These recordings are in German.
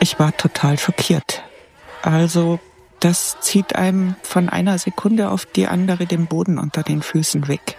Ich war total schockiert. Also, das zieht einem von einer Sekunde auf die andere den Boden unter den Füßen weg.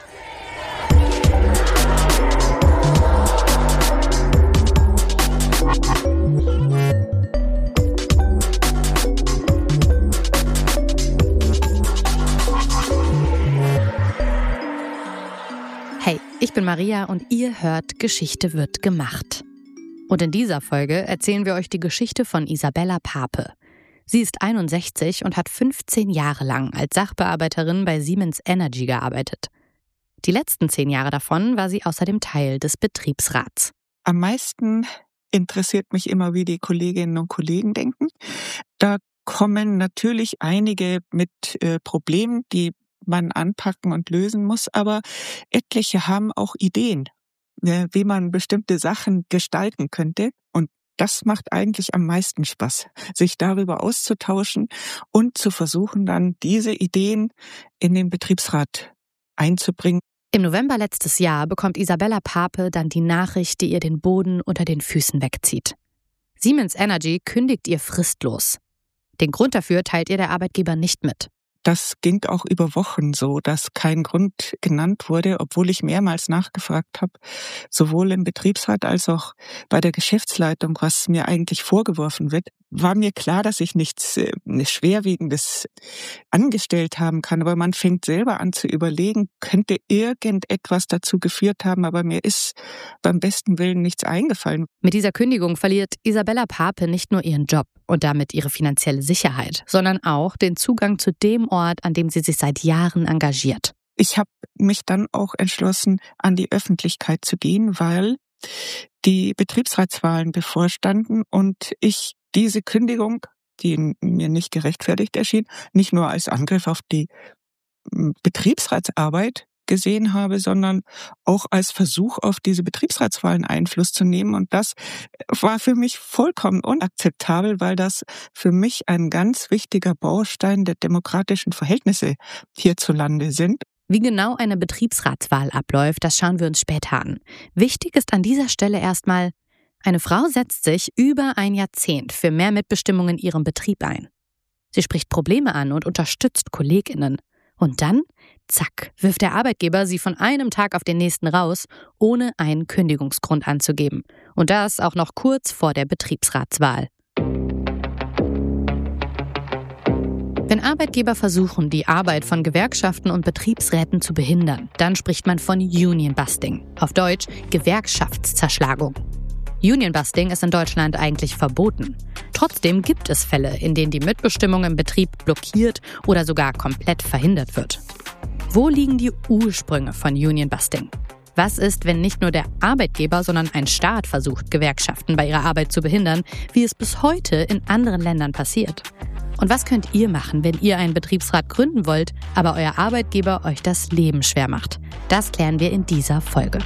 Hey, ich bin Maria und ihr hört Geschichte wird gemacht. Und in dieser Folge erzählen wir euch die Geschichte von Isabella Pape. Sie ist 61 und hat 15 Jahre lang als Sachbearbeiterin bei Siemens Energy gearbeitet. Die letzten 10 Jahre davon war sie außerdem Teil des Betriebsrats. Am meisten interessiert mich immer, wie die Kolleginnen und Kollegen denken. Da kommen natürlich einige mit Problemen, die man anpacken und lösen muss, aber etliche haben auch Ideen, wie man bestimmte Sachen gestalten könnte. Und das macht eigentlich am meisten Spaß, sich darüber auszutauschen und zu versuchen, dann diese Ideen in den Betriebsrat einzubringen. Im November letztes Jahr bekommt Isabella Pape dann die Nachricht, die ihr den Boden unter den Füßen wegzieht. Siemens Energy kündigt ihr fristlos. Den Grund dafür teilt ihr der Arbeitgeber nicht mit. Das ging auch über Wochen so, dass kein Grund genannt wurde, obwohl ich mehrmals nachgefragt habe, sowohl im Betriebsrat als auch bei der Geschäftsleitung, was mir eigentlich vorgeworfen wird. War mir klar, dass ich nichts Schwerwiegendes angestellt haben kann, aber man fängt selber an zu überlegen, könnte irgendetwas dazu geführt haben, aber mir ist beim besten Willen nichts eingefallen. Mit dieser Kündigung verliert Isabella Pape nicht nur ihren Job und damit ihre finanzielle Sicherheit, sondern auch den Zugang zu dem Ort, an dem sie sich seit Jahren engagiert. Ich habe mich dann auch entschlossen, an die Öffentlichkeit zu gehen, weil die Betriebsratswahlen bevorstanden und ich diese Kündigung, die mir nicht gerechtfertigt erschien, nicht nur als Angriff auf die Betriebsratsarbeit gesehen habe, sondern auch als Versuch, auf diese Betriebsratswahlen Einfluss zu nehmen. Und das war für mich vollkommen unakzeptabel, weil das für mich ein ganz wichtiger Baustein der demokratischen Verhältnisse hierzulande sind. Wie genau eine Betriebsratswahl abläuft, das schauen wir uns später an. Wichtig ist an dieser Stelle erstmal, eine Frau setzt sich über ein Jahrzehnt für mehr Mitbestimmung in ihrem Betrieb ein. Sie spricht Probleme an und unterstützt KollegInnen. Und dann, zack, wirft der Arbeitgeber sie von einem Tag auf den nächsten raus, ohne einen Kündigungsgrund anzugeben. Und das auch noch kurz vor der Betriebsratswahl. Wenn Arbeitgeber versuchen, die Arbeit von Gewerkschaften und Betriebsräten zu behindern, dann spricht man von Union Busting, auf Deutsch Gewerkschaftszerschlagung. Union Busting ist in Deutschland eigentlich verboten. Trotzdem gibt es Fälle, in denen die Mitbestimmung im Betrieb blockiert oder sogar komplett verhindert wird. Wo liegen die Ursprünge von Union Busting? Was ist, wenn nicht nur der Arbeitgeber, sondern ein Staat versucht, Gewerkschaften bei ihrer Arbeit zu behindern, wie es bis heute in anderen Ländern passiert? Und was könnt ihr machen, wenn ihr einen Betriebsrat gründen wollt, aber euer Arbeitgeber euch das Leben schwer macht? Das klären wir in dieser Folge.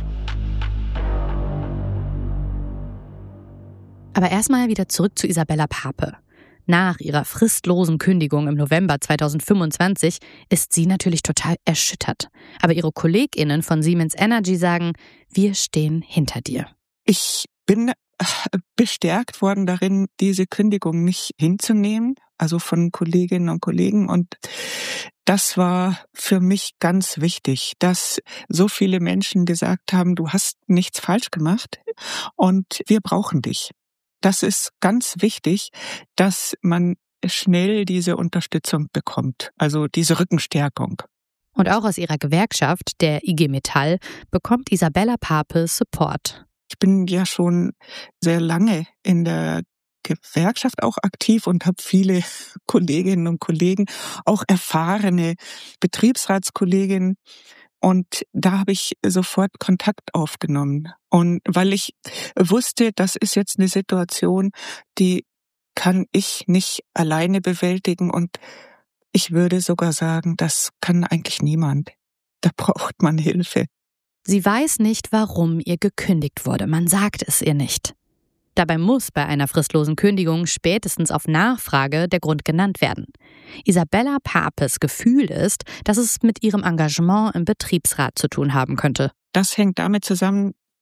Aber erstmal wieder zurück zu Isabella Pape. Nach ihrer fristlosen Kündigung im November 2025 ist sie natürlich total erschüttert. Aber ihre KollegInnen von Siemens Energy sagen, wir stehen hinter dir. Ich bin bestärkt worden darin, diese Kündigung nicht hinzunehmen, also von Kolleginnen und Kollegen. Und das war für mich ganz wichtig, dass so viele Menschen gesagt haben, du hast nichts falsch gemacht und wir brauchen dich. Das ist ganz wichtig, dass man schnell diese Unterstützung bekommt, also diese Rückenstärkung. Und auch aus ihrer Gewerkschaft, der IG Metall, bekommt Isabella Pape Support. Ich bin ja schon sehr lange in der Gewerkschaft auch aktiv und habe viele Kolleginnen und Kollegen, auch erfahrene Betriebsratskolleginnen. Und da habe ich sofort Kontakt aufgenommen. Und weil ich wusste, das ist jetzt eine Situation, die kann ich nicht alleine bewältigen. Und ich würde sogar sagen, das kann eigentlich niemand. Da braucht man Hilfe. Sie weiß nicht, warum ihr gekündigt wurde. Man sagt es ihr nicht. Dabei muss bei einer fristlosen Kündigung spätestens auf Nachfrage der Grund genannt werden. Isabella Papes Gefühl ist, dass es mit ihrem Engagement im Betriebsrat zu tun haben könnte. Das hängt damit zusammen,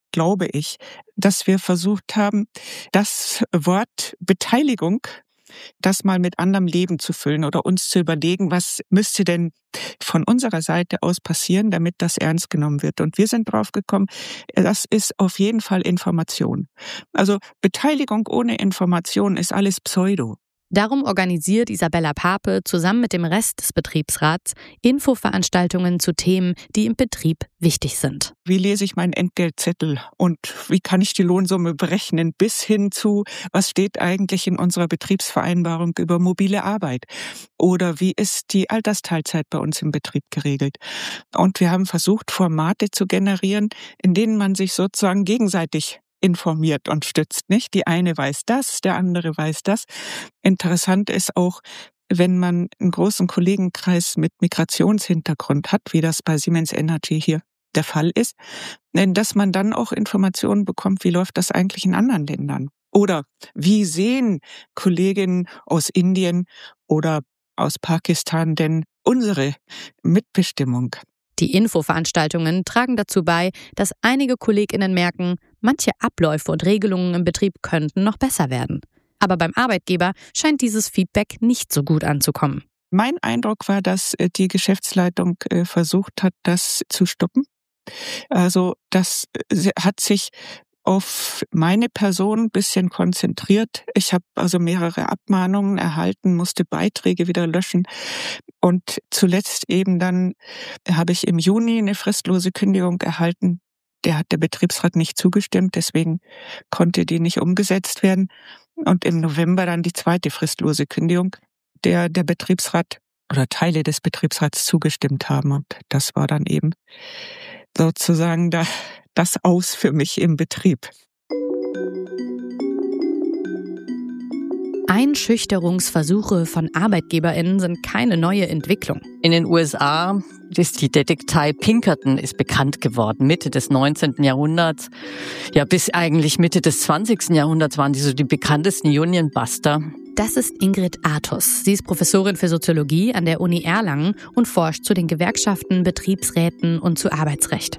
glaube ich, dass wir versucht haben, das Wort Beteiligung, das mal mit anderem Leben zu füllen oder uns zu überlegen, was müsste denn von unserer Seite aus passieren, damit das ernst genommen wird. Und wir sind drauf gekommen, das ist auf jeden Fall Information. Also Beteiligung ohne Information ist alles Pseudo. Darum organisiert Isabella Pape zusammen mit dem Rest des Betriebsrats Infoveranstaltungen zu Themen, die im Betrieb wichtig sind. Wie lese ich meinen Entgeltzettel und wie kann ich die Lohnsumme berechnen, bis hin zu, was steht eigentlich in unserer Betriebsvereinbarung über mobile Arbeit? Oder wie ist die Altersteilzeit bei uns im Betrieb geregelt? Und wir haben versucht, Formate zu generieren, in denen man sich sozusagen gegenseitig informiert und stützt, nicht? Die eine weiß das, der andere weiß das. Interessant ist auch, wenn man einen großen Kollegenkreis mit Migrationshintergrund hat, wie das bei Siemens Energy hier der Fall ist, dass man dann auch Informationen bekommt, wie läuft das eigentlich in anderen Ländern? Oder wie sehen Kolleginnen aus Indien oder aus Pakistan denn unsere Mitbestimmung? Die Infoveranstaltungen tragen dazu bei, dass einige KollegInnen merken, manche Abläufe und Regelungen im Betrieb könnten noch besser werden. Aber beim Arbeitgeber scheint dieses Feedback nicht so gut anzukommen. Mein Eindruck war, dass die Geschäftsleitung versucht hat, das zu stoppen. Also das hat sich auf meine Person ein bisschen konzentriert. Ich habe also mehrere Abmahnungen erhalten, musste Beiträge wieder löschen. Und zuletzt eben dann habe ich im Juni eine fristlose Kündigung erhalten. Der hat der Betriebsrat nicht zugestimmt, deswegen konnte die nicht umgesetzt werden. Und im November dann die zweite fristlose Kündigung, der Betriebsrat oder Teile des Betriebsrats zugestimmt haben. Und das war dann eben sozusagen das Aus für mich im Betrieb. Einschüchterungsversuche von ArbeitgeberInnen sind keine neue Entwicklung. In den USA ist die Detektei Pinkerton bekannt geworden, Mitte des 19. Jahrhunderts. Ja, bis eigentlich Mitte des 20. Jahrhunderts waren die so die bekanntesten Union Buster. Das ist Ingrid Artus. Sie ist Professorin für Soziologie an der Uni Erlangen und forscht zu den Gewerkschaften, Betriebsräten und zu Arbeitsrecht.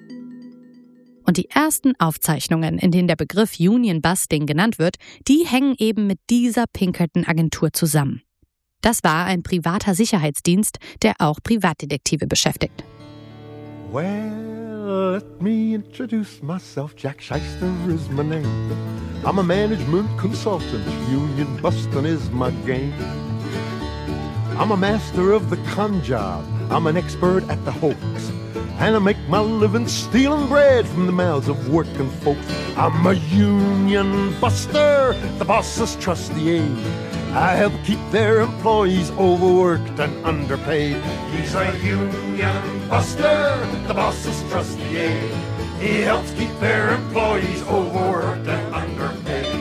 Und die ersten Aufzeichnungen, in denen der Begriff Union Busting genannt wird, die hängen eben mit dieser Pinkerton-Agentur zusammen. Das war ein privater Sicherheitsdienst, der auch Privatdetektive beschäftigt. Well, let me introduce myself. Jack Shyster is my name. I'm a management consultant. Union busting is my game. I'm a master of the con job. I'm an expert at the hoax. And I make my living stealing bread from the mouths of working folks. I'm a union buster. The bosses trust the aid. I help keep their employees overworked and underpaid. He's a union buster. The bosses trust the aid. He helps keep their employees overworked and underpaid.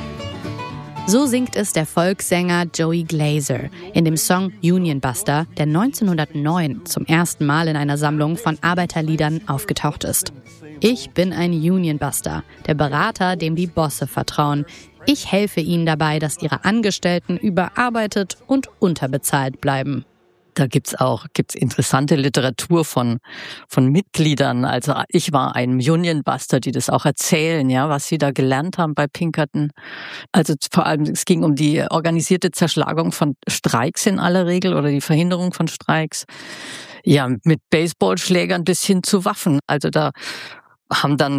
So singt es der Volkssänger Joey Glazer in dem Song Union Buster, der 1909 zum ersten Mal in einer Sammlung von Arbeiterliedern aufgetaucht ist. Ich bin ein Union Buster, der Berater, dem die Bosse vertrauen. Ich helfe ihnen dabei, dass ihre Angestellten überarbeitet und unterbezahlt bleiben. Da gibt's interessante Literatur von Mitgliedern. Also ich war ein Union Buster, die das auch erzählen, ja, was sie da gelernt haben bei Pinkerton. Also vor allem, es ging um die organisierte Zerschlagung von Streiks in aller Regel oder die Verhinderung von Streiks. Ja, mit Baseballschlägern bis hin zu Waffen. Also da haben dann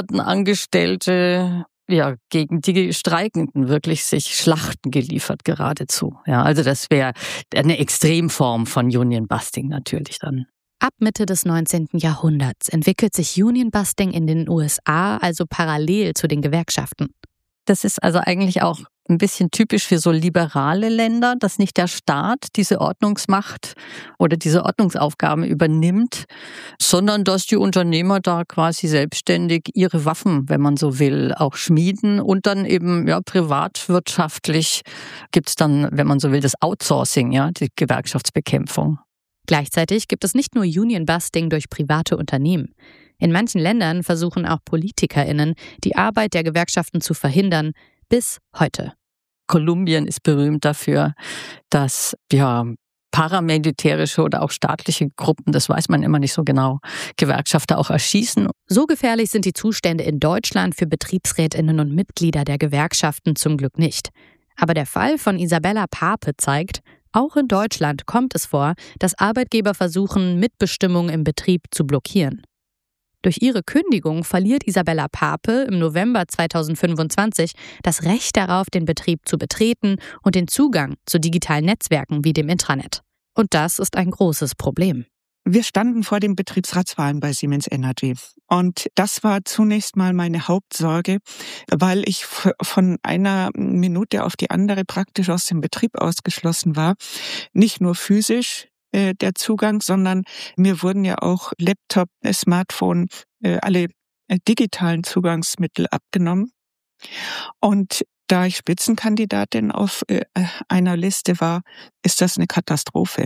Pinkerton-Angestellte gegen die Streikenden wirklich sich Schlachten geliefert geradezu. Ja, also das wäre eine Extremform von Union Busting natürlich dann. Ab Mitte des 19. Jahrhunderts entwickelt sich Union Busting in den USA also parallel zu den Gewerkschaften. Das ist also eigentlich auch ein bisschen typisch für so liberale Länder, dass nicht der Staat diese Ordnungsmacht oder diese Ordnungsaufgaben übernimmt, sondern dass die Unternehmer da quasi selbstständig ihre Waffen, wenn man so will, auch schmieden und dann eben privatwirtschaftlich gibt's dann, wenn man so will, das Outsourcing, die Gewerkschaftsbekämpfung. Gleichzeitig gibt es nicht nur Union Busting durch private Unternehmen. In manchen Ländern versuchen auch PolitikerInnen, die Arbeit der Gewerkschaften zu verhindern, bis heute. Kolumbien ist berühmt dafür, dass paramilitärische oder auch staatliche Gruppen, das weiß man immer nicht so genau, Gewerkschafter auch erschießen. So gefährlich sind die Zustände in Deutschland für BetriebsrätInnen und Mitglieder der Gewerkschaften zum Glück nicht. Aber der Fall von Isabella Pape zeigt, auch in Deutschland kommt es vor, dass Arbeitgeber versuchen, Mitbestimmung im Betrieb zu blockieren. Durch ihre Kündigung verliert Isabella Pape im November 2025 das Recht darauf, den Betrieb zu betreten und den Zugang zu digitalen Netzwerken wie dem Intranet. Und das ist ein großes Problem. Wir standen vor den Betriebsratswahlen bei Siemens Energy. Und das war zunächst mal meine Hauptsorge, weil ich von einer Minute auf die andere praktisch aus dem Betrieb ausgeschlossen war. Nicht nur physisch der Zugang, sondern mir wurden ja auch Laptop, Smartphone, alle digitalen Zugangsmittel abgenommen. Und da ich Spitzenkandidatin auf einer Liste war, ist das eine Katastrophe.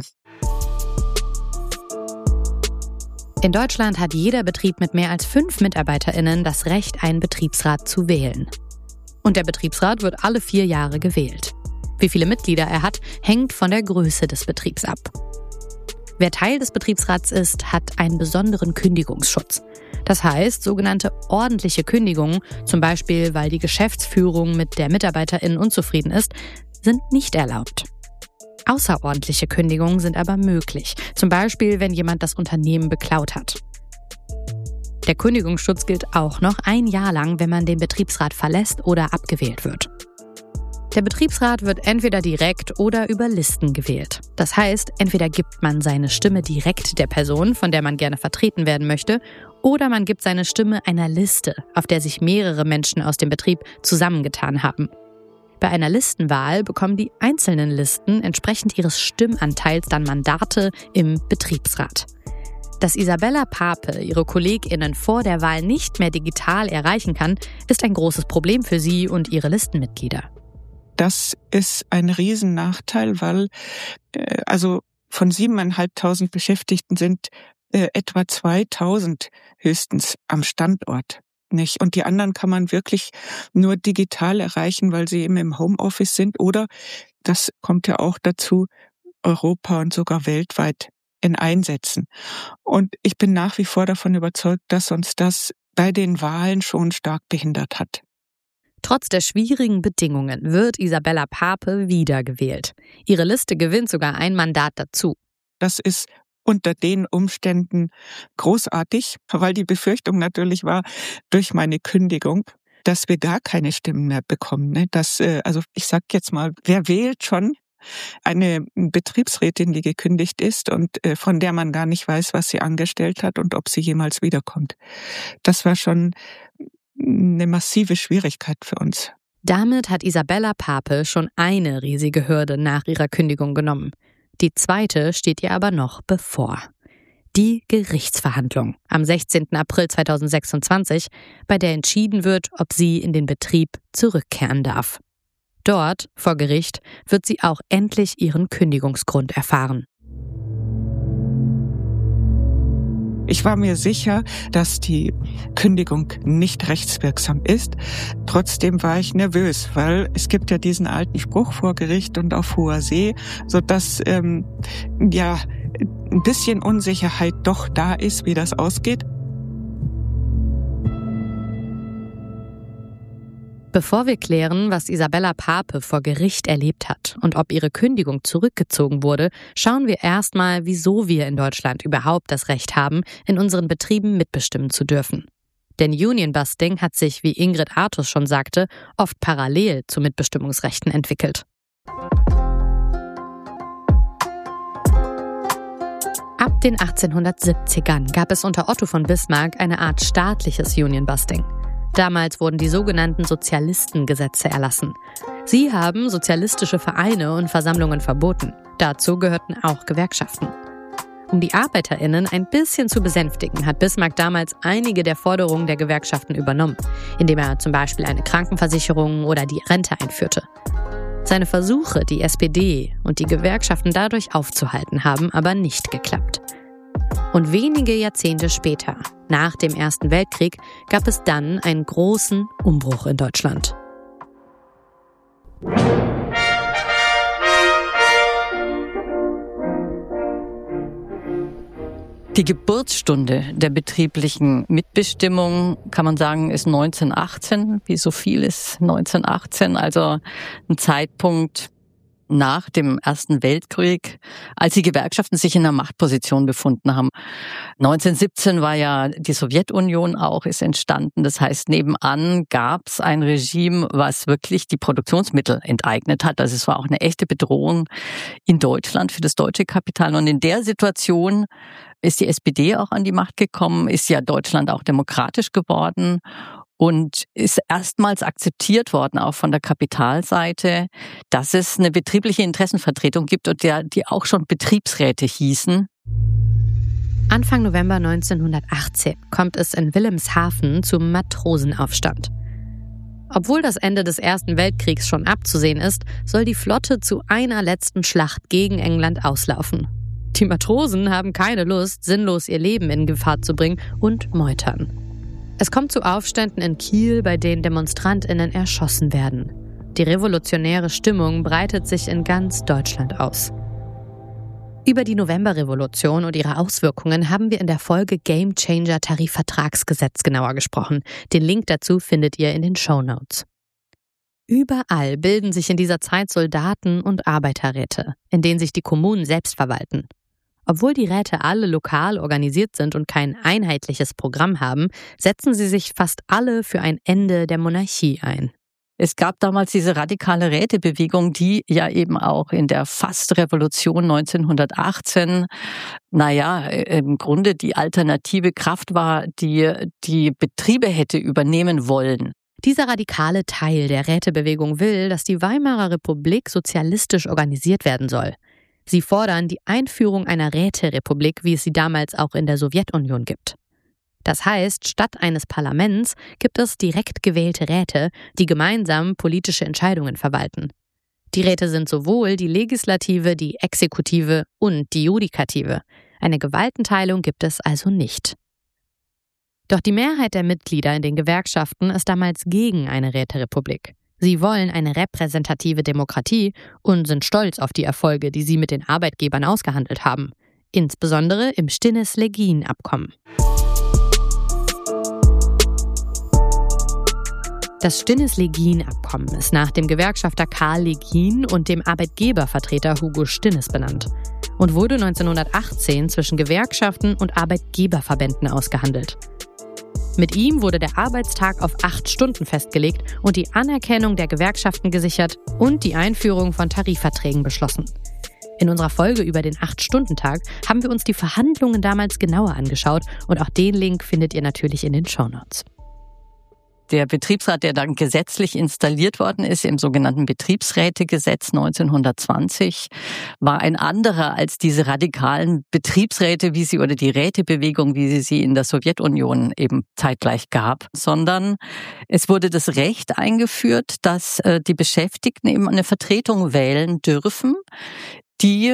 In Deutschland hat jeder Betrieb mit mehr als 5 MitarbeiterInnen das Recht, einen Betriebsrat zu wählen. Und der Betriebsrat wird alle 4 Jahre gewählt. Wie viele Mitglieder er hat, hängt von der Größe des Betriebs ab. Wer Teil des Betriebsrats ist, hat einen besonderen Kündigungsschutz. Das heißt, sogenannte ordentliche Kündigungen, zum Beispiel weil die Geschäftsführung mit der MitarbeiterInnen unzufrieden ist, sind nicht erlaubt. Außerordentliche Kündigungen sind aber möglich, zum Beispiel wenn jemand das Unternehmen beklaut hat. Der Kündigungsschutz gilt auch noch 1 Jahr lang, wenn man den Betriebsrat verlässt oder abgewählt wird. Der Betriebsrat wird entweder direkt oder über Listen gewählt. Das heißt, entweder gibt man seine Stimme direkt der Person, von der man gerne vertreten werden möchte, oder man gibt seine Stimme einer Liste, auf der sich mehrere Menschen aus dem Betrieb zusammengetan haben. Bei einer Listenwahl bekommen die einzelnen Listen entsprechend ihres Stimmanteils dann Mandate im Betriebsrat. Dass Isabella Pape ihre KollegInnen vor der Wahl nicht mehr digital erreichen kann, ist ein großes Problem für sie und ihre Listenmitglieder. Das ist ein Riesennachteil, weil von 7.500 Beschäftigten sind etwa 2.000 höchstens am Standort. Nicht? Und die anderen kann man wirklich nur digital erreichen, weil sie eben im Homeoffice sind oder, das kommt ja auch dazu, Europa und sogar weltweit in Einsätzen. Und ich bin nach wie vor davon überzeugt, dass uns das bei den Wahlen schon stark behindert hat. Trotz der schwierigen Bedingungen wird Isabella Pape wiedergewählt. Ihre Liste gewinnt sogar ein Mandat dazu. Das ist unter den Umständen großartig, weil die Befürchtung natürlich war, durch meine Kündigung, dass wir gar keine Stimmen mehr bekommen. Ne? Ich sag jetzt mal, wer wählt schon eine Betriebsrätin, die gekündigt ist und von der man gar nicht weiß, was sie angestellt hat und ob sie jemals wiederkommt. Das war schon eine massive Schwierigkeit für uns. Damit hat Isabella Pape schon eine riesige Hürde nach ihrer Kündigung genommen. Die zweite steht ihr aber noch bevor. Die Gerichtsverhandlung am 16. April 2026, bei der entschieden wird, ob sie in den Betrieb zurückkehren darf. Dort, vor Gericht, wird sie auch endlich ihren Kündigungsgrund erfahren. Ich war mir sicher, dass die Kündigung nicht rechtswirksam ist. Trotzdem war ich nervös, weil es gibt ja diesen alten Spruch vor Gericht und auf hoher See, sodass ein bisschen Unsicherheit doch da ist, wie das ausgeht. Bevor wir klären, was Isabella Pape vor Gericht erlebt hat und ob ihre Kündigung zurückgezogen wurde, schauen wir erstmal, wieso wir in Deutschland überhaupt das Recht haben, in unseren Betrieben mitbestimmen zu dürfen. Denn Union-Busting hat sich, wie Ingrid Artus schon sagte, oft parallel zu Mitbestimmungsrechten entwickelt. Ab den 1870ern gab es unter Otto von Bismarck eine Art staatliches Union-Busting. Damals wurden die sogenannten Sozialistengesetze erlassen. Sie haben sozialistische Vereine und Versammlungen verboten. Dazu gehörten auch Gewerkschaften. Um die ArbeiterInnen ein bisschen zu besänftigen, hat Bismarck damals einige der Forderungen der Gewerkschaften übernommen, indem er zum Beispiel eine Krankenversicherung oder die Rente einführte. Seine Versuche, die SPD und die Gewerkschaften dadurch aufzuhalten, haben aber nicht geklappt. Und wenige Jahrzehnte später, nach dem Ersten Weltkrieg, gab es dann einen großen Umbruch in Deutschland. Die Geburtsstunde der betrieblichen Mitbestimmung, kann man sagen, ist 1918, wie so vieles 1918, also ein Zeitpunkt nach dem Ersten Weltkrieg, als die Gewerkschaften sich in einer Machtposition befunden haben. 1917 war ja die Sowjetunion ist entstanden. Das heißt, nebenan gab es ein Regime, was wirklich die Produktionsmittel enteignet hat. Also es war auch eine echte Bedrohung in Deutschland für das deutsche Kapital. Und in der Situation ist die SPD auch an die Macht gekommen, ist ja Deutschland auch demokratisch geworden und ist erstmals akzeptiert worden, auch von der Kapitalseite, dass es eine betriebliche Interessenvertretung gibt und die auch schon Betriebsräte hießen. Anfang November 1918 kommt es in Wilhelmshaven zum Matrosenaufstand. Obwohl das Ende des Ersten Weltkriegs schon abzusehen ist, soll die Flotte zu einer letzten Schlacht gegen England auslaufen. Die Matrosen haben keine Lust, sinnlos ihr Leben in Gefahr zu bringen und meutern. Es kommt zu Aufständen in Kiel, bei denen DemonstrantInnen erschossen werden. Die revolutionäre Stimmung breitet sich in ganz Deutschland aus. Über die Novemberrevolution und ihre Auswirkungen haben wir in der Folge Game Changer Tarifvertragsgesetz genauer gesprochen. Den Link dazu findet ihr in den Shownotes. Überall bilden sich in dieser Zeit Soldaten- und Arbeiterräte, in denen sich die Kommunen selbst verwalten. Obwohl die Räte alle lokal organisiert sind und kein einheitliches Programm haben, setzen sie sich fast alle für ein Ende der Monarchie ein. Es gab damals diese radikale Rätebewegung, die ja eben auch in der Fast-Revolution 1918, im Grunde die alternative Kraft war, die die Betriebe hätte übernehmen wollen. Dieser radikale Teil der Rätebewegung will, dass die Weimarer Republik sozialistisch organisiert werden soll. Sie fordern die Einführung einer Räterepublik, wie es sie damals auch in der Sowjetunion gibt. Das heißt, statt eines Parlaments gibt es direkt gewählte Räte, die gemeinsam politische Entscheidungen verwalten. Die Räte sind sowohl die Legislative, die Exekutive und die Judikative. Eine Gewaltenteilung gibt es also nicht. Doch die Mehrheit der Mitglieder in den Gewerkschaften ist damals gegen eine Räterepublik. Sie wollen eine repräsentative Demokratie und sind stolz auf die Erfolge, die sie mit den Arbeitgebern ausgehandelt haben. Insbesondere im Stinnes-Legien-Abkommen. Das Stinnes-Legien-Abkommen ist nach dem Gewerkschafter Karl Legien und dem Arbeitgebervertreter Hugo Stinnes benannt und wurde 1918 zwischen Gewerkschaften und Arbeitgeberverbänden ausgehandelt. Mit ihm wurde der Arbeitstag auf 8 Stunden festgelegt und die Anerkennung der Gewerkschaften gesichert und die Einführung von Tarifverträgen beschlossen. In unserer Folge über den 8-Stunden-Tag haben wir uns die Verhandlungen damals genauer angeschaut und auch den Link findet ihr natürlich in den Shownotes. Der Betriebsrat, der dann gesetzlich installiert worden ist, im sogenannten Betriebsrätegesetz 1920, war ein anderer als diese radikalen Betriebsräte, oder die Rätebewegung, wie sie in der Sowjetunion eben zeitgleich gab, sondern es wurde das Recht eingeführt, dass die Beschäftigten eben eine Vertretung wählen dürfen, die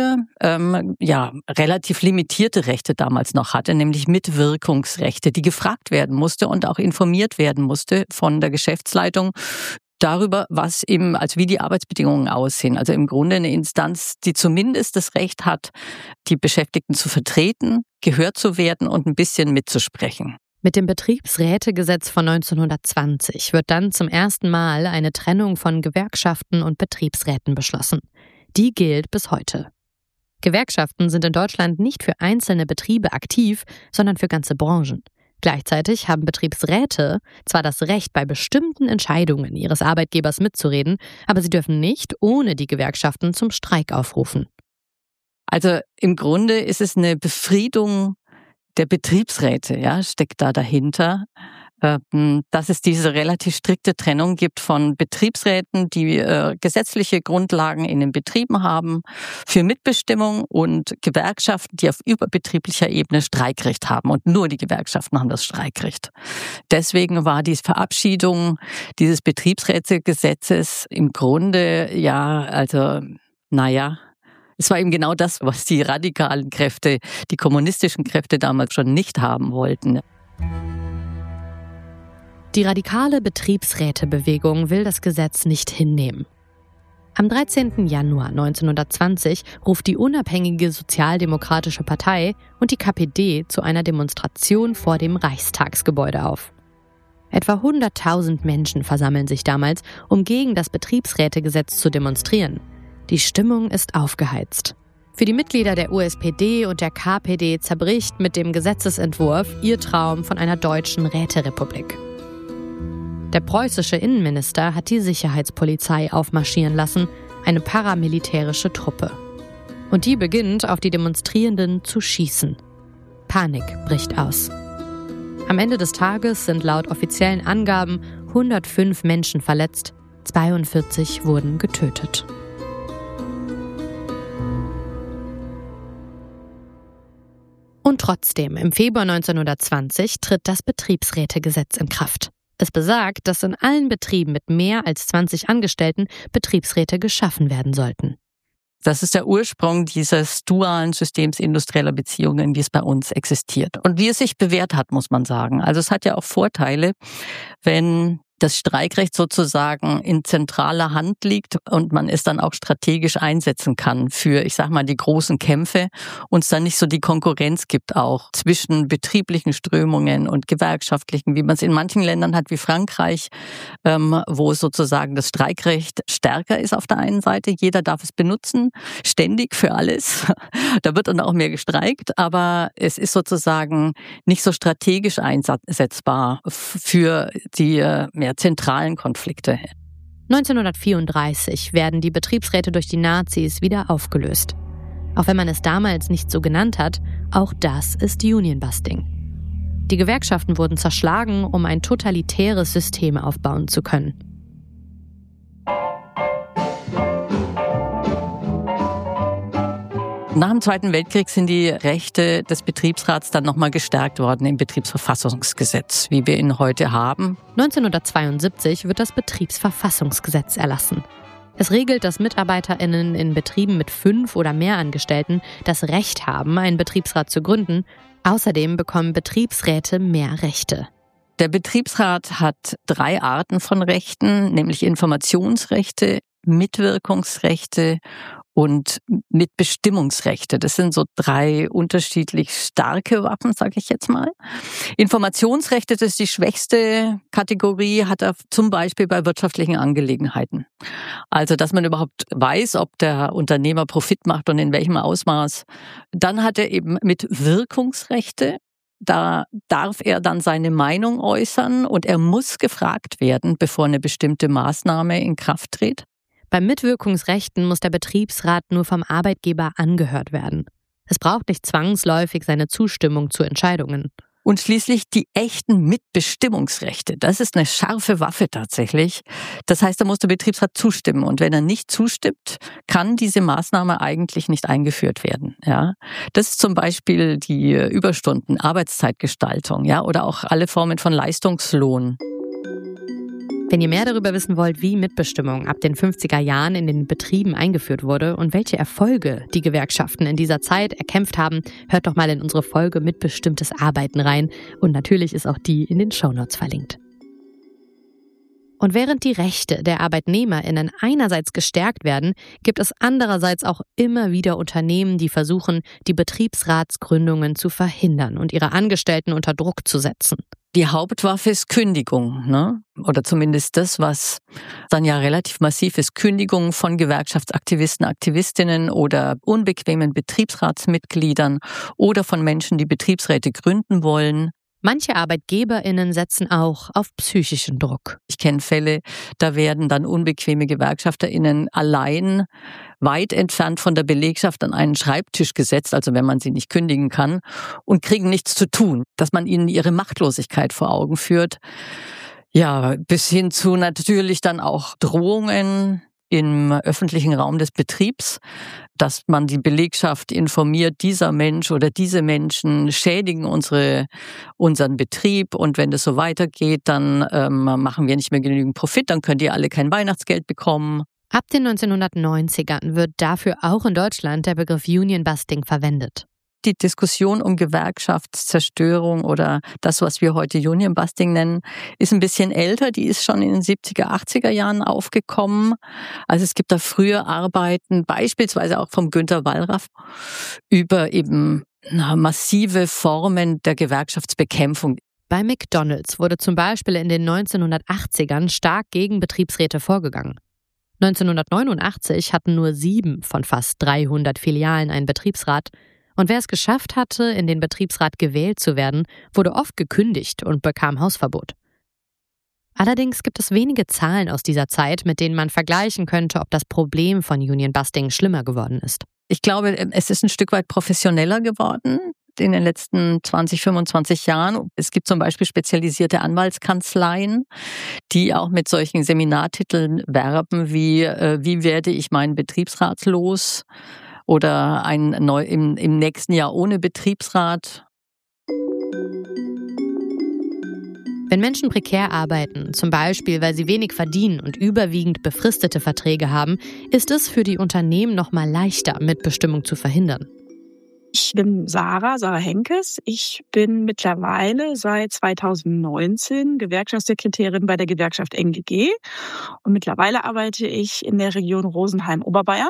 relativ limitierte Rechte damals noch hatte, nämlich Mitwirkungsrechte, die gefragt werden musste und auch informiert werden musste von der Geschäftsleitung darüber, wie die Arbeitsbedingungen aussehen. Also im Grunde eine Instanz, die zumindest das Recht hat, die Beschäftigten zu vertreten, gehört zu werden und ein bisschen mitzusprechen. Mit dem Betriebsrätegesetz von 1920 wird dann zum ersten Mal eine Trennung von Gewerkschaften und Betriebsräten beschlossen. Die gilt bis heute. Gewerkschaften sind in Deutschland nicht für einzelne Betriebe aktiv, sondern für ganze Branchen. Gleichzeitig haben Betriebsräte zwar das Recht, bei bestimmten Entscheidungen ihres Arbeitgebers mitzureden, aber sie dürfen nicht ohne die Gewerkschaften zum Streik aufrufen. Also im Grunde ist es eine Befriedung der Betriebsräte, steckt da dahinter, dass es diese relativ strikte Trennung gibt von Betriebsräten, die gesetzliche Grundlagen in den Betrieben haben für Mitbestimmung und Gewerkschaften, die auf überbetrieblicher Ebene Streikrecht haben. Und nur die Gewerkschaften haben das Streikrecht. Deswegen war die Verabschiedung dieses Betriebsrätegesetzes im Grunde, es war eben genau das, was die radikalen Kräfte, die kommunistischen Kräfte damals schon nicht haben wollten. Die radikale Betriebsrätebewegung will das Gesetz nicht hinnehmen. Am 13. Januar 1920 ruft die unabhängige Sozialdemokratische Partei und die KPD zu einer Demonstration vor dem Reichstagsgebäude auf. Etwa 100.000 Menschen versammeln sich damals, um gegen das Betriebsrätegesetz zu demonstrieren. Die Stimmung ist aufgeheizt. Für die Mitglieder der USPD und der KPD zerbricht mit dem Gesetzesentwurf ihr Traum von einer deutschen Räterepublik. Der preußische Innenminister hat die Sicherheitspolizei aufmarschieren lassen, eine paramilitärische Truppe. Und die beginnt, auf die Demonstrierenden zu schießen. Panik bricht aus. Am Ende des Tages sind laut offiziellen Angaben 105 Menschen verletzt, 42 wurden getötet. Und trotzdem, im Februar 1920 tritt das Betriebsrätegesetz in Kraft. Es besagt, dass in allen Betrieben mit mehr als 20 Angestellten Betriebsräte geschaffen werden sollten. Das ist der Ursprung dieses dualen Systems industrieller Beziehungen, wie es bei uns existiert. Und wie es sich bewährt hat, muss man sagen. Also es hat ja auch Vorteile, wenn das Streikrecht sozusagen in zentraler Hand liegt und man es dann auch strategisch einsetzen kann für, ich sag mal, die großen Kämpfe und es dann nicht so die Konkurrenz gibt auch zwischen betrieblichen Strömungen und gewerkschaftlichen, wie man es in manchen Ländern hat wie Frankreich, wo sozusagen das Streikrecht stärker ist auf der einen Seite. Jeder darf es benutzen, ständig für alles. Da wird dann auch mehr gestreikt, aber es ist sozusagen nicht so strategisch einsetzbar für die mehr zentralen Konflikte. 1934 werden die Betriebsräte durch die Nazis wieder aufgelöst. Auch wenn man es damals nicht so genannt hat, auch das ist Unionbusting. Die Gewerkschaften wurden zerschlagen, um ein totalitäres System aufbauen zu können. Nach dem Zweiten Weltkrieg sind die Rechte des Betriebsrats dann nochmal gestärkt worden im Betriebsverfassungsgesetz, wie wir ihn heute haben. 1972 wird das Betriebsverfassungsgesetz erlassen. Es regelt, dass MitarbeiterInnen in Betrieben mit 5 oder mehr Angestellten das Recht haben, einen Betriebsrat zu gründen. Außerdem bekommen Betriebsräte mehr Rechte. Der Betriebsrat hat 3 Arten von Rechten, nämlich Informationsrechte, Mitwirkungsrechte und Mitbestimmungsrechte. Das sind so 3 unterschiedlich starke Waffen, sage ich jetzt mal. Informationsrechte, das ist die schwächste Kategorie, hat er zum Beispiel bei wirtschaftlichen Angelegenheiten. Also, dass man überhaupt weiß, ob der Unternehmer Profit macht und in welchem Ausmaß. Dann hat er eben Mitwirkungsrechte. Da darf er dann seine Meinung äußern und er muss gefragt werden, bevor eine bestimmte Maßnahme in Kraft tritt. Bei Mitwirkungsrechten muss der Betriebsrat nur vom Arbeitgeber angehört werden. Es braucht nicht zwangsläufig seine Zustimmung zu Entscheidungen. Und schließlich die echten Mitbestimmungsrechte. Das ist eine scharfe Waffe tatsächlich. Das heißt, da muss der Betriebsrat zustimmen. Und wenn er nicht zustimmt, kann diese Maßnahme eigentlich nicht eingeführt werden. Ja, das ist zum Beispiel die Überstunden, Arbeitszeitgestaltung, ja, oder auch alle Formen von Leistungslohn. Wenn ihr mehr darüber wissen wollt, wie Mitbestimmung ab den 50er Jahren in den Betrieben eingeführt wurde und welche Erfolge die Gewerkschaften in dieser Zeit erkämpft haben, hört doch mal in unsere Folge Mitbestimmtes Arbeiten rein. Und natürlich ist auch die in den Shownotes verlinkt. Und während die Rechte der ArbeitnehmerInnen einerseits gestärkt werden, gibt es andererseits auch immer wieder Unternehmen, die versuchen, die Betriebsratsgründungen zu verhindern und ihre Angestellten unter Druck zu setzen. Die Hauptwaffe ist Kündigung, ne? Oder zumindest das, was dann ja relativ massiv ist. Kündigung von Gewerkschaftsaktivisten, Aktivistinnen oder unbequemen Betriebsratsmitgliedern oder von Menschen, die Betriebsräte gründen wollen. Manche ArbeitgeberInnen setzen auch auf psychischen Druck. Ich kenne Fälle, da werden dann unbequeme GewerkschafterInnen allein weit entfernt von der Belegschaft an einen Schreibtisch gesetzt, also wenn man sie nicht kündigen kann, und kriegen nichts zu tun, dass man ihnen ihre Machtlosigkeit vor Augen führt. Ja, bis hin zu natürlich dann auch Drohungen im öffentlichen Raum des Betriebs, dass man die Belegschaft informiert, dieser Mensch oder diese Menschen schädigen unseren Betrieb und wenn das so weitergeht, dann machen wir nicht mehr genügend Profit, dann könnt ihr alle kein Weihnachtsgeld bekommen. Ab den 1990ern wird dafür auch in Deutschland der Begriff Unionbusting verwendet. die Diskussion um Gewerkschaftszerstörung oder das, was wir heute Union Busting nennen, ist ein bisschen älter. Die ist schon in den 70er, 80er Jahren aufgekommen. Also es gibt da frühe Arbeiten, beispielsweise auch vom Günter Wallraff, über eben massive Formen der Gewerkschaftsbekämpfung. Bei McDonald's wurde zum Beispiel in den 1980ern stark gegen Betriebsräte vorgegangen. 1989 hatten nur 7 von fast 300 Filialen einen Betriebsrat. Und wer es geschafft hatte, in den Betriebsrat gewählt zu werden, wurde oft gekündigt und bekam Hausverbot. Allerdings gibt es wenige Zahlen aus dieser Zeit, mit denen man vergleichen könnte, ob das Problem von Union Busting schlimmer geworden ist. Ich glaube, es ist ein Stück weit professioneller geworden in den letzten 20, 25 Jahren. Es gibt zum Beispiel spezialisierte Anwaltskanzleien, die auch mit solchen Seminartiteln werben wie wie werde ich meinen Betriebsrat los oder im nächsten Jahr ohne Betriebsrat. Wenn Menschen prekär arbeiten, zum Beispiel weil sie wenig verdienen und überwiegend befristete Verträge haben, ist es für die Unternehmen noch mal leichter, Mitbestimmung zu verhindern. Ich bin Sarah Henkes. Ich bin mittlerweile seit 2019 Gewerkschaftssekretärin bei der Gewerkschaft NGG. Und mittlerweile arbeite ich in der Region Rosenheim-Oberbayern.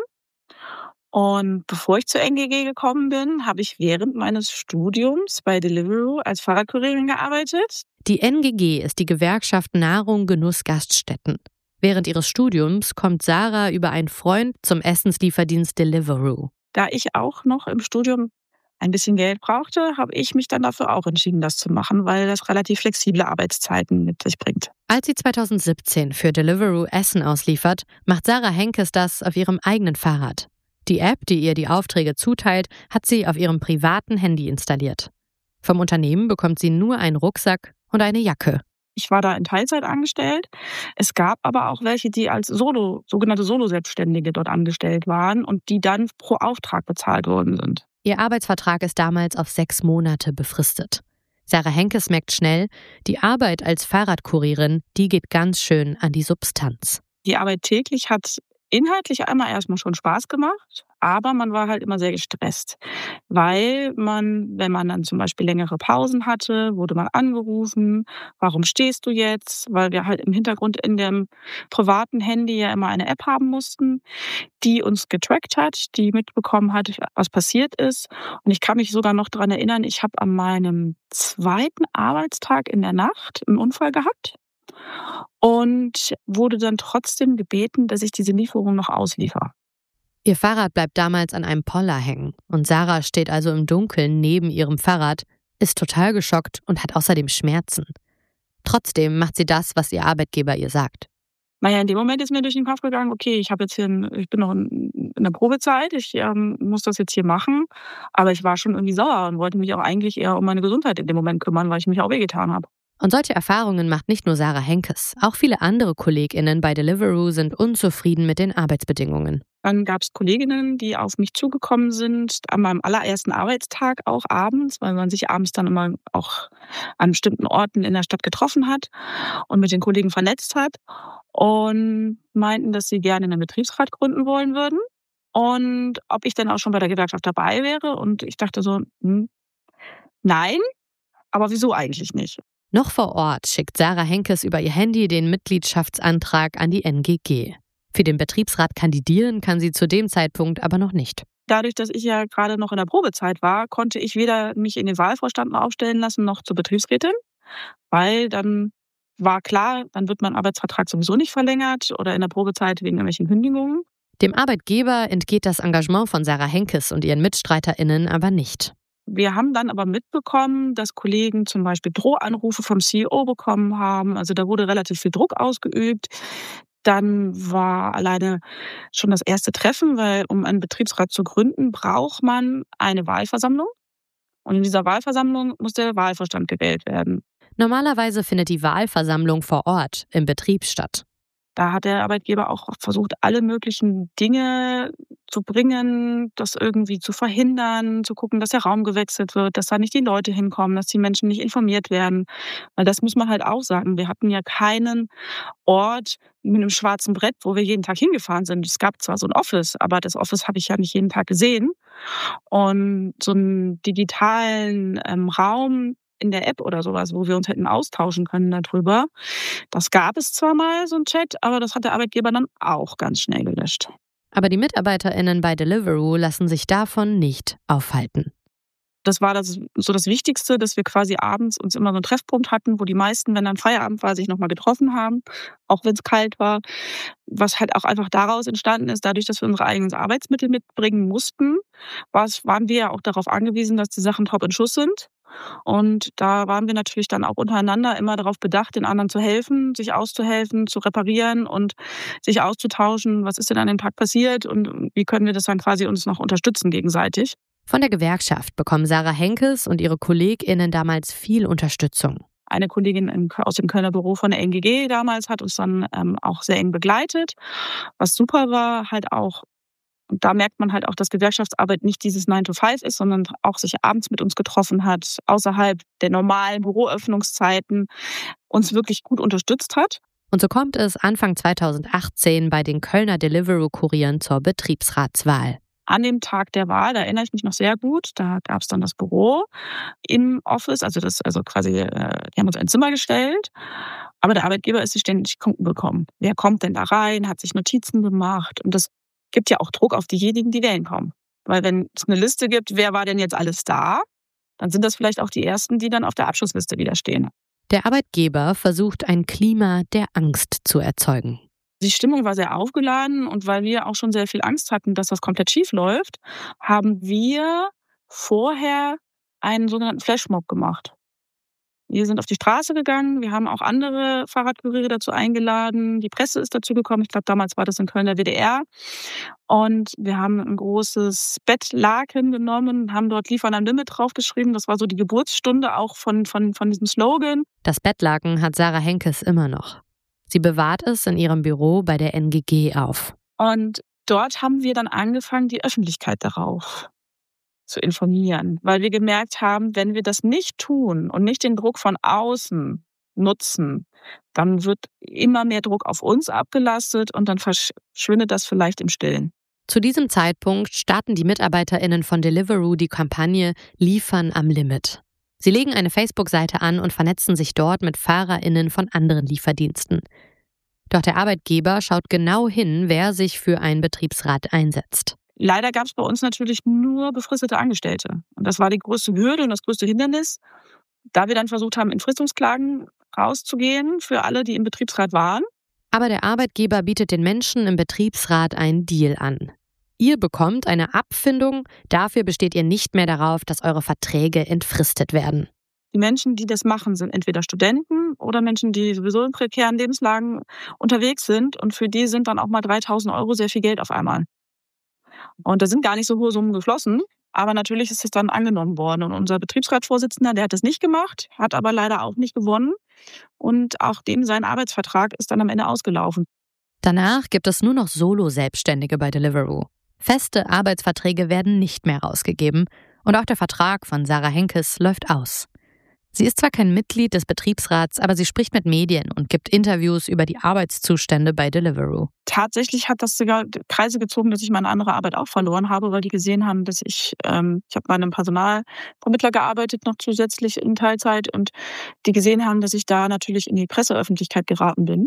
Und bevor ich zur NGG gekommen bin, habe ich während meines Studiums bei Deliveroo als Fahrradkurierin gearbeitet. Die NGG ist die Gewerkschaft Nahrung, Genuss, Gaststätten. Während ihres Studiums kommt Sarah über einen Freund zum Essenslieferdienst Deliveroo. Da ich auch noch im Studium ein bisschen Geld brauchte, habe ich mich dann dafür auch entschieden, das zu machen, weil das relativ flexible Arbeitszeiten mit sich bringt. Als sie 2017 für Deliveroo Essen ausliefert, macht Sarah Henkes das auf ihrem eigenen Fahrrad. Die App, die ihr die Aufträge zuteilt, hat sie auf ihrem privaten Handy installiert. Vom Unternehmen bekommt sie nur einen Rucksack und eine Jacke. Ich war da in Teilzeit angestellt. Es gab aber auch welche, die als sogenannte Solo-Selbstständige dort angestellt waren und die dann pro Auftrag bezahlt worden sind. Ihr Arbeitsvertrag ist damals auf 6 Monate befristet. Sarah Henkes merkt schnell, die Arbeit als Fahrradkurierin, die geht ganz schön an die Substanz. Die Arbeit täglich hat inhaltlich einmal erstmal schon Spaß gemacht, aber man war halt immer sehr gestresst, weil wenn man dann zum Beispiel längere Pausen hatte, wurde man angerufen, warum stehst du jetzt? Weil wir halt im Hintergrund in dem privaten Handy ja immer eine App haben mussten, die uns getrackt hat, die mitbekommen hat, was passiert ist. Und ich kann mich sogar noch daran erinnern, ich habe an meinem 2. Arbeitstag in der Nacht einen Unfall gehabt. Und wurde dann trotzdem gebeten, dass ich diese Lieferung noch ausliefere. Ihr Fahrrad bleibt damals an einem Poller hängen und Sarah steht also im Dunkeln neben ihrem Fahrrad, ist total geschockt und hat außerdem Schmerzen. Trotzdem macht sie das, was ihr Arbeitgeber ihr sagt. Naja, in dem Moment ist mir durch den Kopf gegangen, okay, ich bin noch in der Probezeit, ich muss das jetzt hier machen, aber ich war schon irgendwie sauer und wollte mich auch eigentlich eher um meine Gesundheit in dem Moment kümmern, weil ich mich auch wehgetan habe. Und solche Erfahrungen macht nicht nur Sarah Henkes. Auch viele andere KollegInnen bei Deliveroo sind unzufrieden mit den Arbeitsbedingungen. Dann gab es Kolleginnen, die auf mich zugekommen sind, an meinem allerersten Arbeitstag auch abends, weil man sich abends dann immer auch an bestimmten Orten in der Stadt getroffen hat und mit den Kollegen vernetzt hat und meinten, dass sie gerne einen Betriebsrat gründen wollen würden und ob ich dann auch schon bei der Gewerkschaft dabei wäre. Und ich dachte so, nein, aber wieso eigentlich nicht? Noch vor Ort schickt Sarah Henkes über ihr Handy den Mitgliedschaftsantrag an die NGG. Für den Betriebsrat kandidieren kann sie zu dem Zeitpunkt aber noch nicht. Dadurch, dass ich ja gerade noch in der Probezeit war, konnte ich weder mich in den Wahlvorstand aufstellen lassen, noch zur Betriebsrätin, weil dann war klar, dann wird mein Arbeitsvertrag sowieso nicht verlängert oder in der Probezeit wegen irgendwelchen Kündigungen. Dem Arbeitgeber entgeht das Engagement von Sarah Henkes und ihren MitstreiterInnen aber nicht. Wir haben dann aber mitbekommen, dass Kollegen zum Beispiel Drohanrufe vom CEO bekommen haben. Also da wurde relativ viel Druck ausgeübt. Dann war alleine schon das erste Treffen, weil um einen Betriebsrat zu gründen, braucht man eine Wahlversammlung. Und in dieser Wahlversammlung muss der Wahlvorstand gewählt werden. Normalerweise findet die Wahlversammlung vor Ort im Betrieb statt. Da hat der Arbeitgeber auch versucht, alle möglichen Dinge zu bringen, das irgendwie zu verhindern, zu gucken, dass der Raum gewechselt wird, dass da nicht die Leute hinkommen, dass die Menschen nicht informiert werden. Weil das muss man halt auch sagen. Wir hatten ja keinen Ort mit einem schwarzen Brett, wo wir jeden Tag hingefahren sind. Es gab zwar so ein Office, aber das Office habe ich ja nicht jeden Tag gesehen. Und so einen digitalen Raum in der App oder sowas, wo wir uns hätten austauschen können darüber, das gab es zwar mal, so ein Chat, aber das hat der Arbeitgeber dann auch ganz schnell gelöscht. Aber die MitarbeiterInnen bei Deliveroo lassen sich davon nicht aufhalten. Das war das Wichtigste, dass wir quasi abends uns immer so einen Treffpunkt hatten, wo die meisten, wenn dann Feierabend war, sich nochmal getroffen haben, auch wenn es kalt war. Was halt auch einfach daraus entstanden ist, dadurch, dass wir unsere eigenen Arbeitsmittel mitbringen mussten, waren wir ja auch darauf angewiesen, dass die Sachen top in Schuss sind. Und da waren wir natürlich dann auch untereinander immer darauf bedacht, den anderen zu helfen, sich auszuhelfen, zu reparieren und sich auszutauschen. Was ist denn an dem Tag passiert und wie können wir das dann quasi uns noch unterstützen gegenseitig? Von der Gewerkschaft bekommen Sarah Henkes und ihre KollegInnen damals viel Unterstützung. Eine Kollegin aus dem Kölner Büro von der NGG damals hat uns dann auch sehr eng begleitet. Was super war, halt auch, und da merkt man halt auch, dass Gewerkschaftsarbeit nicht dieses 9-to-5 ist, sondern auch sich abends mit uns getroffen hat, außerhalb der normalen Büroöffnungszeiten, uns wirklich gut unterstützt hat. Und so kommt es Anfang 2018 bei den Kölner Deliveroo-Kurieren zur Betriebsratswahl. An dem Tag der Wahl, da erinnere ich mich noch sehr gut, da gab es dann das Büro im Office, die haben uns ein Zimmer gestellt, aber der Arbeitgeber ist sich ständig gekommen. Wer kommt denn da rein, hat sich Notizen gemacht und das gibt ja auch Druck auf diejenigen, die wählen kommen. Weil wenn es eine Liste gibt, wer war denn jetzt alles da, dann sind das vielleicht auch die Ersten, die dann auf der Abschlussliste wieder stehen. Der Arbeitgeber versucht, ein Klima der Angst zu erzeugen. Die Stimmung war sehr aufgeladen und weil wir auch schon sehr viel Angst hatten, dass das komplett schief läuft, haben wir vorher einen sogenannten Flashmob gemacht. Wir sind auf die Straße gegangen, wir haben auch andere Fahrradkuriere dazu eingeladen, die Presse ist dazu gekommen, ich glaube damals war das in Köln der WDR und wir haben ein großes Bettlaken genommen, haben dort Liefern am Limit draufgeschrieben, das war so die Geburtsstunde auch von diesem Slogan. Das Bettlaken hat Sarah Henkes immer noch. Sie bewahrt es in ihrem Büro bei der NGG auf. Und dort haben wir dann angefangen, die Öffentlichkeit darauf zu informieren, weil wir gemerkt haben, wenn wir das nicht tun und nicht den Druck von außen nutzen, dann wird immer mehr Druck auf uns abgelastet und dann verschwindet das vielleicht im Stillen. Zu diesem Zeitpunkt starten die MitarbeiterInnen von Deliveroo die Kampagne Liefern am Limit. Sie legen eine Facebook-Seite an und vernetzen sich dort mit FahrerInnen von anderen Lieferdiensten. Doch der Arbeitgeber schaut genau hin, wer sich für einen Betriebsrat einsetzt. Leider gab es bei uns natürlich nur befristete Angestellte. Und das war die größte Hürde und das größte Hindernis. Da wir dann versucht haben, in Fristungsklagen rauszugehen für alle, die im Betriebsrat waren. Aber der Arbeitgeber bietet den Menschen im Betriebsrat einen Deal an. Ihr bekommt eine Abfindung, dafür besteht ihr nicht mehr darauf, dass eure Verträge entfristet werden. Die Menschen, die das machen, sind entweder Studenten oder Menschen, die sowieso in prekären Lebenslagen unterwegs sind. Und für die sind dann auch mal 3.000 € sehr viel Geld auf einmal. Und da sind gar nicht so hohe Summen geflossen. Aber natürlich ist es dann angenommen worden. Und unser Betriebsratsvorsitzender, der hat das nicht gemacht, hat aber leider auch nicht gewonnen. Und auch dem sein Arbeitsvertrag ist dann am Ende ausgelaufen. Danach gibt es nur noch Solo-Selbstständige bei Deliveroo. Feste Arbeitsverträge werden nicht mehr rausgegeben und auch der Vertrag von Sarah Henkes läuft aus. Sie ist zwar kein Mitglied des Betriebsrats, aber sie spricht mit Medien und gibt Interviews über die Arbeitszustände bei Deliveroo. Tatsächlich hat das sogar Kreise gezogen, dass ich meine andere Arbeit auch verloren habe, weil die gesehen haben, dass ich habe bei einem Personalvermittler gearbeitet, noch zusätzlich in Teilzeit und die gesehen haben, dass ich da natürlich in die Presseöffentlichkeit geraten bin.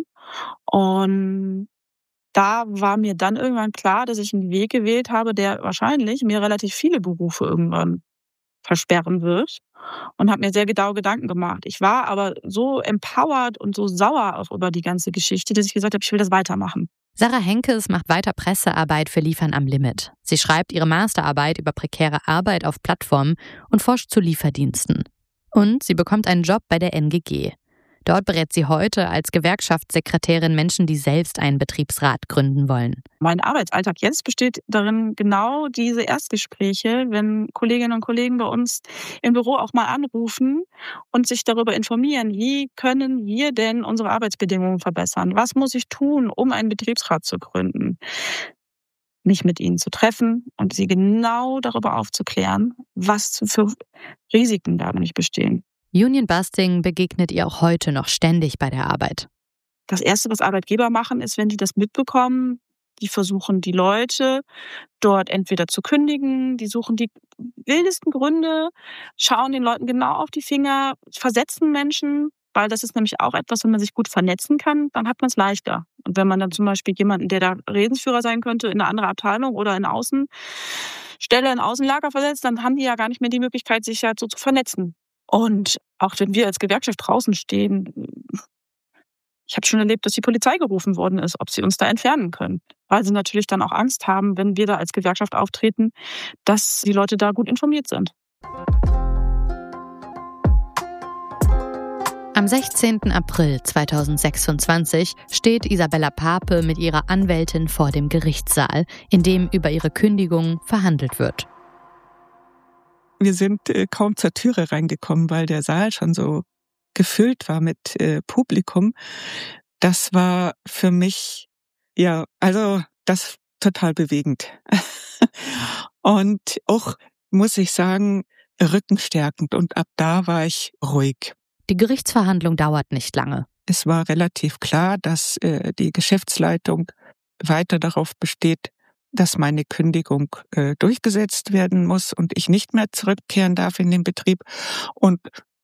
Und da war mir dann irgendwann klar, dass ich einen Weg gewählt habe, der wahrscheinlich mir relativ viele Berufe irgendwann versperren wird und habe mir sehr genau Gedanken gemacht. Ich war aber so empowered und so sauer auch über die ganze Geschichte, dass ich gesagt habe, ich will das weitermachen. Sarah Henkes macht weiter Pressearbeit für Liefern am Limit. Sie schreibt ihre Masterarbeit über prekäre Arbeit auf Plattformen und forscht zu Lieferdiensten. Und sie bekommt einen Job bei der NGG. Dort berät sie heute als Gewerkschaftssekretärin Menschen, die selbst einen Betriebsrat gründen wollen. Mein Arbeitsalltag jetzt besteht darin, genau diese Erstgespräche, wenn Kolleginnen und Kollegen bei uns im Büro auch mal anrufen und sich darüber informieren, wie können wir denn unsere Arbeitsbedingungen verbessern? Was muss ich tun, um einen Betriebsrat zu gründen? Mich mit ihnen zu treffen und sie genau darüber aufzuklären, was für Risiken da nämlich bestehen. Union Busting begegnet ihr auch heute noch ständig bei der Arbeit. Das Erste, was Arbeitgeber machen, ist, wenn die das mitbekommen, Die versuchen, die Leute dort entweder zu kündigen, die suchen die wildesten Gründe, schauen den Leuten genau auf die Finger, versetzen Menschen, weil das ist nämlich auch etwas, wenn man sich gut vernetzen kann, dann hat man es leichter. Und wenn man dann zum Beispiel jemanden, der da Redensführer sein könnte, in eine andere Abteilung oder in Außenstelle, in Außenlager versetzt, dann haben die ja gar nicht mehr die Möglichkeit, sich ja so zu vernetzen. Und auch wenn wir als Gewerkschaft draußen stehen, ich habe schon erlebt, dass die Polizei gerufen worden ist, ob sie uns da entfernen können. Weil sie natürlich dann auch Angst haben, wenn wir da als Gewerkschaft auftreten, dass die Leute da gut informiert sind. Am 16. April 2026 steht Isabella Pape mit ihrer Anwältin vor dem Gerichtssaal, in dem über ihre Kündigung verhandelt wird. Wir sind kaum zur Türe reingekommen, weil der Saal schon so gefüllt war mit Publikum. Das war für mich, das total bewegend. Und auch, muss ich sagen, rückenstärkend. Und ab da war ich ruhig. Die Gerichtsverhandlung dauert nicht lange. Es war relativ klar, dass die Geschäftsleitung weiter darauf besteht, dass meine Kündigung durchgesetzt werden muss und ich nicht mehr zurückkehren darf in den Betrieb. Und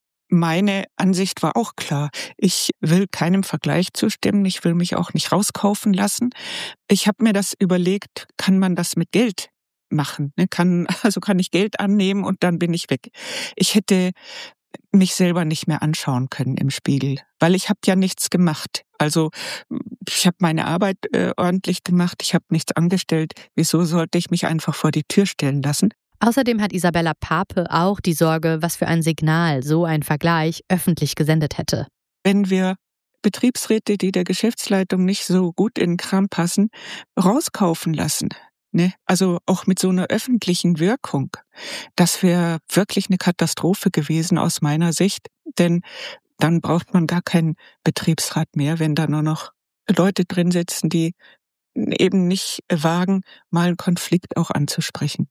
meine Ansicht war auch klar. Ich will keinem Vergleich zustimmen. Ich will mich auch nicht rauskaufen lassen. Ich habe mir das überlegt, kann man das mit Geld machen? Kann ich Geld annehmen und dann bin ich weg. Ich hätte mich selber nicht mehr anschauen können im Spiegel, weil ich habe ja nichts gemacht. Also ich habe meine Arbeit ordentlich gemacht, ich habe nichts angestellt. Wieso sollte ich mich einfach vor die Tür stellen lassen? Außerdem hat Isabella Pape auch die Sorge, was für ein Signal so ein Vergleich öffentlich gesendet hätte. Wenn wir Betriebsräte, die der Geschäftsleitung nicht so gut in den Kram passen, rauskaufen lassen, ne? Also auch mit so einer öffentlichen Wirkung, das wäre wirklich eine Katastrophe gewesen aus meiner Sicht, denn dann braucht man gar keinen Betriebsrat mehr, wenn da nur noch Leute drin sitzen, die eben nicht wagen, mal einen Konflikt auch anzusprechen.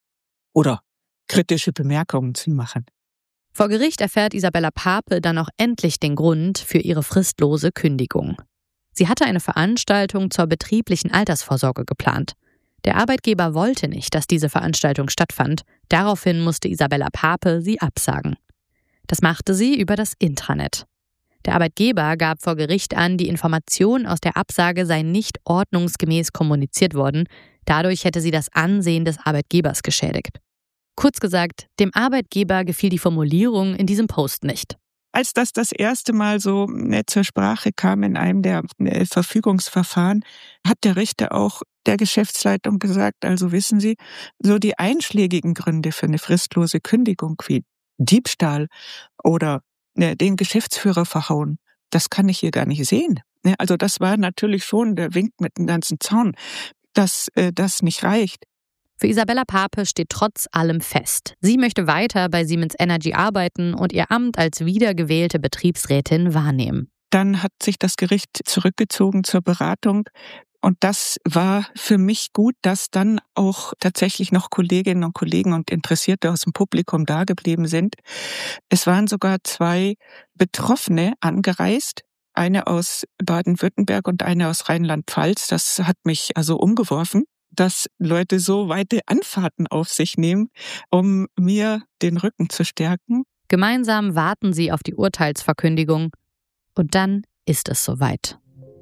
Oder kritische Bemerkungen zu machen. Vor Gericht erfährt Isabella Pape dann auch endlich den Grund für ihre fristlose Kündigung. Sie hatte eine Veranstaltung zur betrieblichen Altersvorsorge geplant. Der Arbeitgeber wollte nicht, dass diese Veranstaltung stattfand. Daraufhin musste Isabella Pape sie absagen. Das machte sie über das Intranet. Der Arbeitgeber gab vor Gericht an, die Information aus der Absage sei nicht ordnungsgemäß kommuniziert worden. Dadurch hätte sie das Ansehen des Arbeitgebers geschädigt. Kurz gesagt, dem Arbeitgeber gefiel die Formulierung in diesem Post nicht. Als das erste Mal so zur Sprache kam in einem der Verfügungsverfahren, hat der Richter auch der Geschäftsleitung gesagt, also wissen Sie, so die einschlägigen Gründe für eine fristlose Kündigung wie Diebstahl oder den Geschäftsführer verhauen, das kann ich hier gar nicht sehen. Also das war natürlich schon der Wink mit dem ganzen Zaun, dass das nicht reicht. Für Isabella Pape steht trotz allem fest. Sie möchte weiter bei Siemens Energy arbeiten und ihr Amt als wiedergewählte Betriebsrätin wahrnehmen. Dann hat sich das Gericht zurückgezogen zur Beratung. Und das war für mich gut, dass dann auch tatsächlich noch Kolleginnen und Kollegen und Interessierte aus dem Publikum da geblieben sind. Es waren sogar 2 Betroffene angereist. Eine aus Baden-Württemberg und eine aus Rheinland-Pfalz. Das hat mich also umgeworfen, dass Leute so weite Anfahrten auf sich nehmen, um mir den Rücken zu stärken. Gemeinsam warten sie auf die Urteilsverkündigung. Und dann ist es soweit.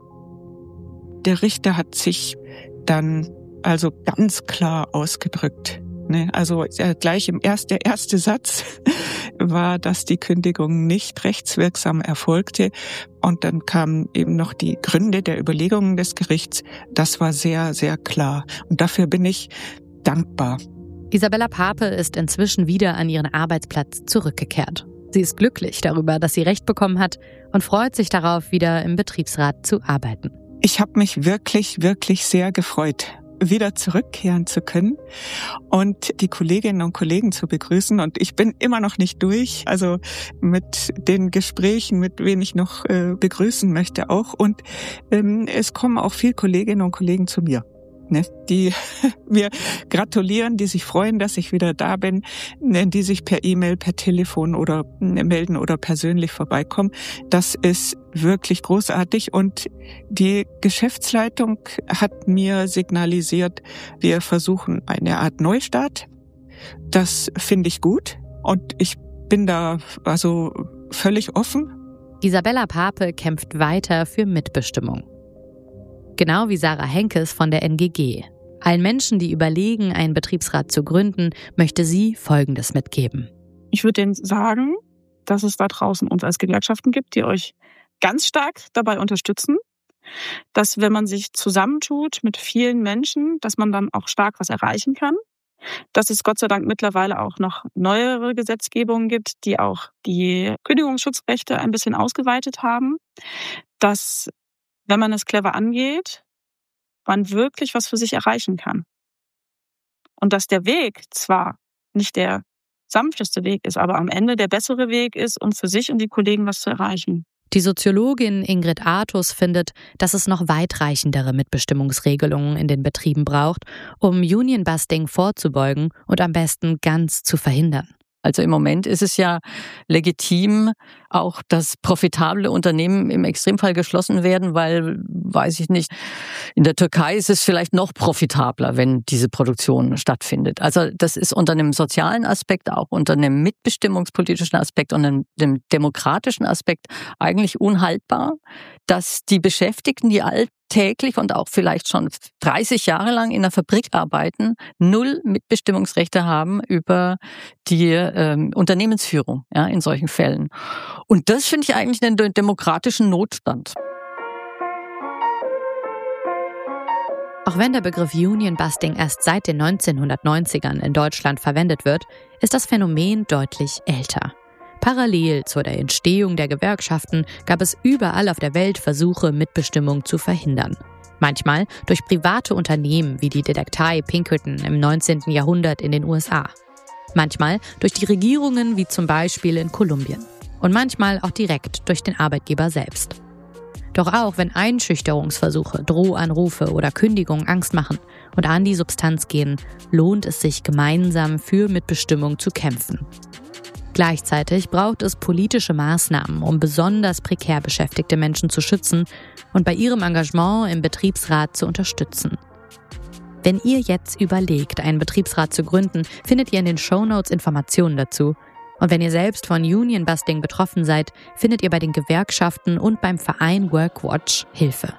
Der Richter hat sich dann also ganz klar ausgedrückt. Also gleich der erste Satz war, dass die Kündigung nicht rechtswirksam erfolgte. Und dann kamen eben noch die Gründe der Überlegungen des Gerichts. Das war sehr, sehr klar. Und dafür bin ich dankbar. Isabella Pape ist inzwischen wieder an ihren Arbeitsplatz zurückgekehrt. Sie ist glücklich darüber, dass sie Recht bekommen hat und freut sich darauf, wieder im Betriebsrat zu arbeiten. Ich habe mich wirklich, wirklich sehr gefreut, wieder zurückkehren zu können und die Kolleginnen und Kollegen zu begrüßen. Und ich bin immer noch nicht durch, also mit den Gesprächen, mit wen ich noch begrüßen möchte auch. Und es kommen auch viele Kolleginnen und Kollegen zu mir, die mir gratulieren, die sich freuen, dass ich wieder da bin, die sich per E-Mail, per Telefon oder melden oder persönlich vorbeikommen. Das ist wirklich großartig und die Geschäftsleitung hat mir signalisiert, wir versuchen eine Art Neustart. Das finde ich gut und ich bin da also völlig offen. Isabella Pape kämpft weiter für Mitbestimmung. Genau wie Sarah Henkes von der NGG. Allen Menschen, die überlegen, einen Betriebsrat zu gründen, möchte sie Folgendes mitgeben. Ich würde denen sagen, dass es da draußen uns als Gewerkschaften gibt, die euch ganz stark dabei unterstützen, dass wenn man sich zusammentut mit vielen Menschen, dass man dann auch stark was erreichen kann. Dass es Gott sei Dank mittlerweile auch noch neuere Gesetzgebungen gibt, die auch die Kündigungsschutzrechte ein bisschen ausgeweitet haben. Dass, wenn man es clever angeht, man wirklich was für sich erreichen kann. Und dass der Weg zwar nicht der sanfteste Weg ist, aber am Ende der bessere Weg ist, um für sich und die Kollegen was zu erreichen. Die Soziologin Ingrid Artus findet, dass es noch weitreichendere Mitbestimmungsregelungen in den Betrieben braucht, um Union-Busting vorzubeugen und am besten ganz zu verhindern. Also im Moment ist es ja legitim, auch dass profitable Unternehmen im Extremfall geschlossen werden, weil, weiß ich nicht, in der Türkei ist es vielleicht noch profitabler, wenn diese Produktion stattfindet. Also das ist unter einem sozialen Aspekt, auch unter einem mitbestimmungspolitischen Aspekt und einem demokratischen Aspekt eigentlich unhaltbar, dass die Beschäftigten, die alltäglich und auch vielleicht schon 30 Jahre lang in der Fabrik arbeiten, 0 Mitbestimmungsrechte haben über die Unternehmensführung, ja, in solchen Fällen. Und das finde ich eigentlich einen demokratischen Notstand. Auch wenn der Begriff Union Busting erst seit den 1990ern in Deutschland verwendet wird, ist das Phänomen deutlich älter. Parallel zu der Entstehung der Gewerkschaften gab es überall auf der Welt Versuche, Mitbestimmung zu verhindern. Manchmal durch private Unternehmen wie die Detektei Pinkerton im 19. Jahrhundert in den USA. Manchmal durch die Regierungen wie zum Beispiel in Kolumbien. Und manchmal auch direkt durch den Arbeitgeber selbst. Doch auch wenn Einschüchterungsversuche, Drohanrufe oder Kündigungen Angst machen und an die Substanz gehen, lohnt es sich gemeinsam für Mitbestimmung zu kämpfen. Gleichzeitig braucht es politische Maßnahmen, um besonders prekär beschäftigte Menschen zu schützen und bei ihrem Engagement im Betriebsrat zu unterstützen. Wenn ihr jetzt überlegt, einen Betriebsrat zu gründen, findet ihr in den Shownotes Informationen dazu. Und wenn ihr selbst von Union Busting betroffen seid, findet ihr bei den Gewerkschaften und beim Verein Workwatch Hilfe.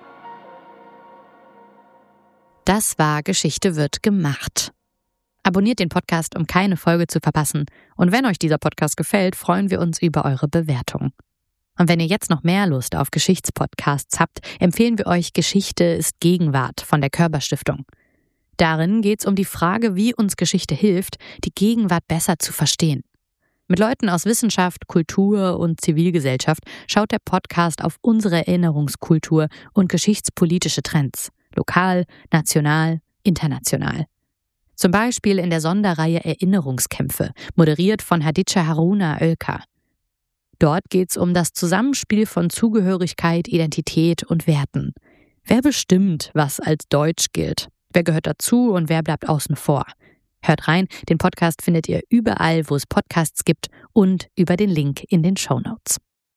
Das war Geschichte wird gemacht. Abonniert den Podcast, um keine Folge zu verpassen. Und wenn euch dieser Podcast gefällt, freuen wir uns über eure Bewertung. Und wenn ihr jetzt noch mehr Lust auf Geschichtspodcasts habt, empfehlen wir euch Geschichte ist Gegenwart von der Körber-Stiftung. Darin geht es um die Frage, wie uns Geschichte hilft, die Gegenwart besser zu verstehen. Mit Leuten aus Wissenschaft, Kultur und Zivilgesellschaft schaut der Podcast auf unsere Erinnerungskultur und geschichtspolitische Trends, lokal, national, international. Zum Beispiel in der Sonderreihe Erinnerungskämpfe, moderiert von Hadice Haruna Oelker. Dort geht es um das Zusammenspiel von Zugehörigkeit, Identität und Werten. Wer bestimmt, was als deutsch gilt? Wer gehört dazu und wer bleibt außen vor? Hört rein, den Podcast findet ihr überall, wo es Podcasts gibt und über den Link in den Shownotes.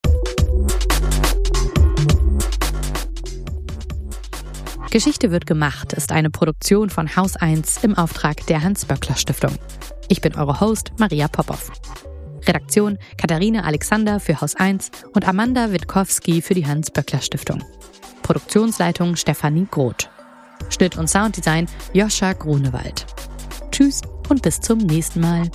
Geschichte wird gemacht ist eine Produktion von Haus 1 im Auftrag der Hans-Böckler-Stiftung. Ich bin eure Host Maria Popov. Redaktion Katharina Alexander für Haus 1 und Amanda Witkowski für die Hans-Böckler-Stiftung. Produktionsleitung Stefanie Groth. Schnitt und Sounddesign Joscha Grunewald. Tschüss und bis zum nächsten Mal.